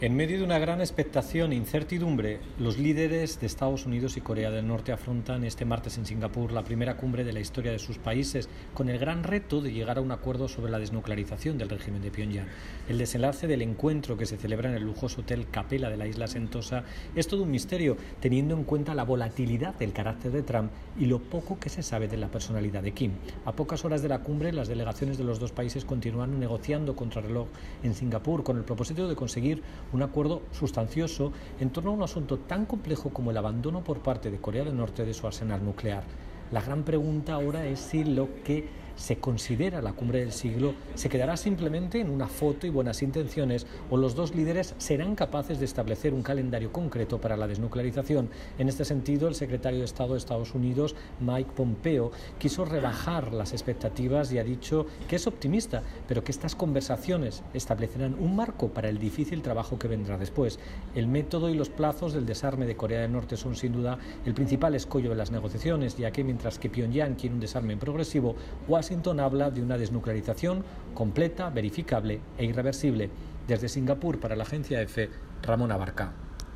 En medio de una gran expectación e incertidumbre, los líderes de Estados Unidos y Corea del Norte afrontan este martes en Singapur la primera cumbre de la historia de sus países, con el gran reto de llegar a un acuerdo sobre la desnuclearización del régimen de Pyongyang. El desenlace del encuentro, que se celebra en el lujoso hotel Capella de la isla Sentosa, es todo un misterio, teniendo en cuenta la volatilidad del carácter de Trump y lo poco que se sabe de la personalidad de Kim. A pocas horas de la cumbre, las delegaciones de los dos países continúan negociando contrarreloj en Singapur con el propósito de conseguir un acuerdo sustancioso en torno a un asunto tan complejo como el abandono por parte de Corea del Norte de su arsenal nuclear. La gran pregunta ahora es si lo que se considera la cumbre del siglo se quedará simplemente en una foto y buenas intenciones, o los dos líderes serán capaces de establecer un calendario concreto para la desnuclearización. En este sentido, el secretario de Estado de Estados Unidos, Mike Pompeo, quiso rebajar las expectativas y ha dicho que es optimista, pero que estas conversaciones establecerán un marco para el difícil trabajo que vendrá después. El método y los plazos del desarme de Corea del Norte son sin duda el principal escollo de las negociaciones, ya que mientras que Pyongyang quiere un desarme progresivo, Washington habla de una desnuclearización completa, verificable e irreversible. Desde Singapur, para la agencia EFE, Ramón Abarca.